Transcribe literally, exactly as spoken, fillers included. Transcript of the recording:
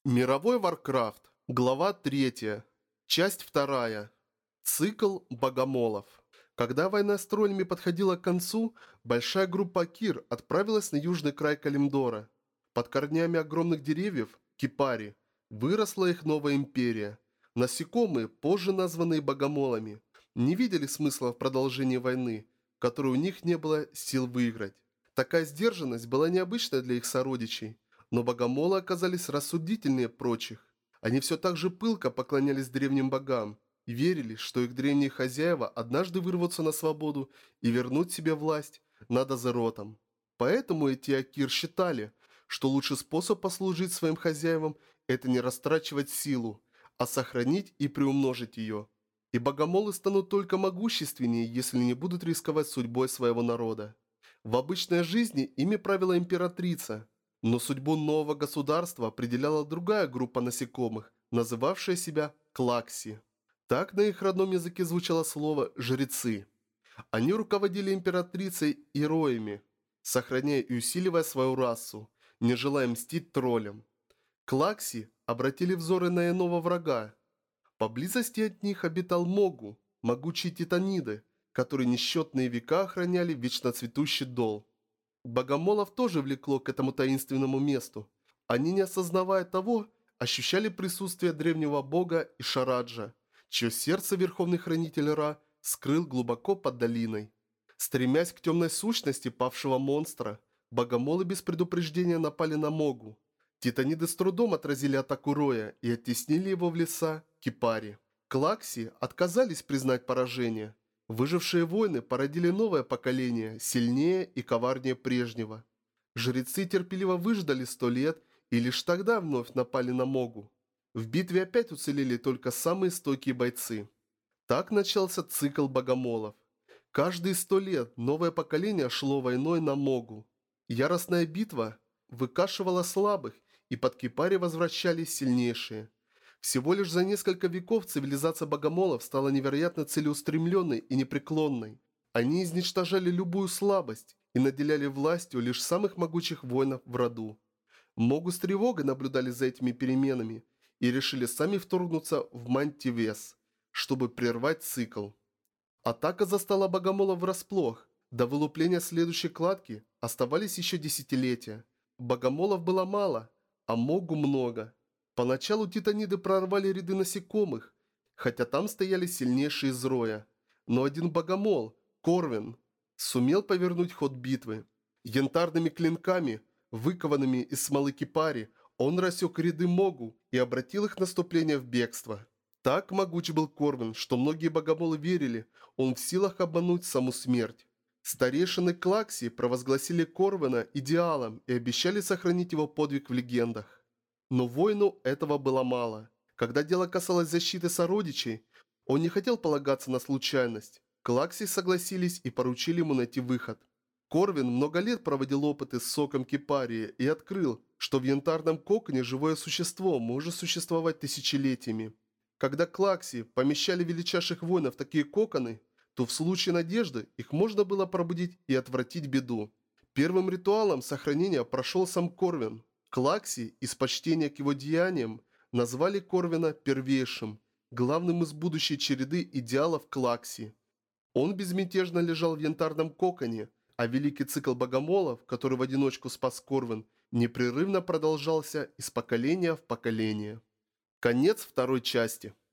Мировой Варкрафт. Глава третья. Часть вторая. Цикл богомолов. Когда война с троллями подходила к концу, большая группа Акир отправилась на южный край Калимдора. Под корнями огромных деревьев, кипари, выросла их новая империя. Насекомые, позже названные богомолами, не видели смысла в продолжении войны, которой у них не было сил выиграть. Такая сдержанность была необычной для их сородичей. Но богомолы оказались рассудительнее прочих. Они все так же пылко поклонялись древним богам и верили, что их древние хозяева однажды вырвутся на свободу и вернут себе власть над Азеротом. Поэтому эти Акир считали, что лучший способ послужить своим хозяевам – это не растрачивать силу, а сохранить и приумножить ее. И богомолы станут только могущественнее, если не будут рисковать судьбой своего народа. В обычной жизни ими правила императрица. Но судьбу нового государства определяла другая группа насекомых, называвшая себя Клакси. Так на их родном языке звучало слово «жрецы». Они руководили императрицей и роями, сохраняя и усиливая свою расу, не желая мстить троллям. Клакси обратили взоры на иного врага. Поблизости от них обитал Могу, могучие титаниды, которые несчетные века охраняли вечно цветущий дол. Богомолов тоже влекло к этому таинственному месту. Они, не осознавая того, ощущали присутствие древнего бога Ишараджа, чье сердце Верховный Хранитель Ра скрыл глубоко под долиной. Стремясь к темной сущности павшего монстра, богомолы без предупреждения напали на Могу. Титаниды с трудом отразили атаку Роя и оттеснили его в леса Кипари. Клакси отказались признать поражение. Выжившие воины породили новое поколение, сильнее и коварнее прежнего. Жрецы терпеливо выждали сто лет и лишь тогда вновь напали на Могу. В битве опять уцелели только самые стойкие бойцы. Так начался цикл богомолов. Каждые сто лет новое поколение шло войной на Могу. Яростная битва выкашивала слабых, и под Кипари возвращались сильнейшие. Всего лишь за несколько веков цивилизация богомолов стала невероятно целеустремленной и непреклонной. Они изничтожали любую слабость и наделяли властью лишь самых могучих воинов в роду. Могу с тревогой наблюдали за этими переменами и решили сами вторгнуться в Мантивес, чтобы прервать цикл. Атака застала богомолов врасплох. До вылупления следующей кладки оставались еще десятилетия. Богомолов было мало, а Могу много. Поначалу титаниды прорвали ряды насекомых, хотя там стояли сильнейшие из роя. Но один богомол, Корвин, сумел повернуть ход битвы. Янтарными клинками, выкованными из смолы кипари, он рассек ряды Могу и обратил их наступление в бегство. Так могуч был Корвин, что многие богомолы верили, он в силах обмануть саму смерть. Старейшины Клакси провозгласили Корвина идеалом и обещали сохранить его подвиг в легендах. Но воину этого было мало. Когда дело касалось защиты сородичей, он не хотел полагаться на случайность. Клакси согласились и поручили ему найти выход. Корвин много лет проводил опыты с соком кипарии и открыл, что в янтарном коконе живое существо может существовать тысячелетиями. Когда Клакси помещали величайших воинов в такие коконы, то в случае надежды их можно было пробудить и отвратить беду. Первым ритуалом сохранения прошел сам Корвин. Клакси, из почтения к его деяниям, назвали Корвина первейшим, главным из будущей череды идеалов Клакси. Он безмятежно лежал в янтарном коконе, а великий цикл богомолов, который в одиночку спас Корвин, непрерывно продолжался из поколения в поколение. Конец второй части.